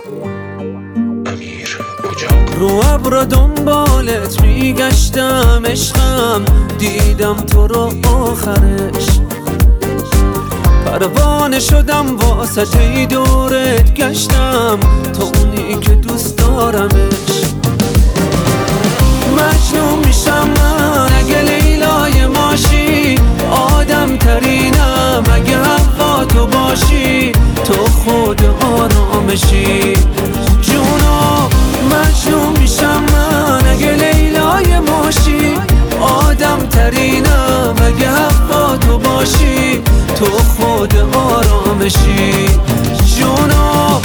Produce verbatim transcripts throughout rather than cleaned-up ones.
رو ابر دنبالت میگشتم عشقم، دیدم تو رو آخرش، پروانه شدم واسطه دورت گشتم، تو اونی که دوست دارمش. مجنون میشم من اگه لیلای ماشی، آدم ترینم اگه حوا تو باشی، تو خود آرامشی جونو. مجنون میشم من اگه لیلای ماشی، آدم ترینم اگه حوا تو باشی، تو خود آرامشی جونو.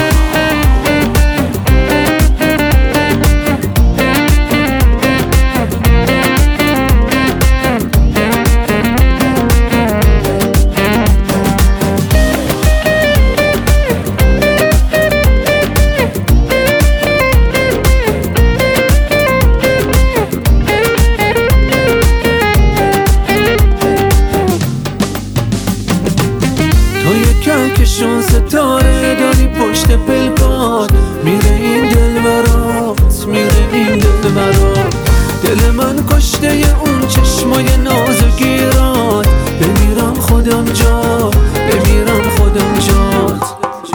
کهکشان ستاره داری پشت پلکات، میره این دل برات، میره این دل برات. دل من کشته اون چشمای نازگیرات، بمیرم خودم جا، بمیرم خودم جات.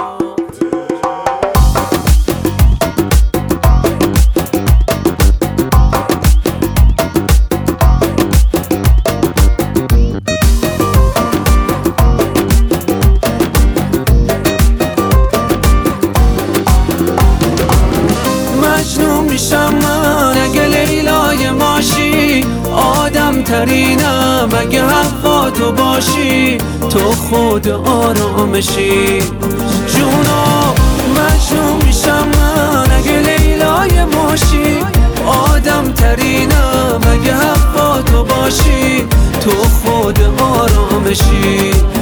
مجنون میشم من اگه لیلای ماشی، آدم ترینم اگه حوا تو باشی، تو خود آرامشی جونو. مجنون میشم من اگه لیلای ماشی، آدم ترینم اگه حوا تو باشی، تو خود آرامشی.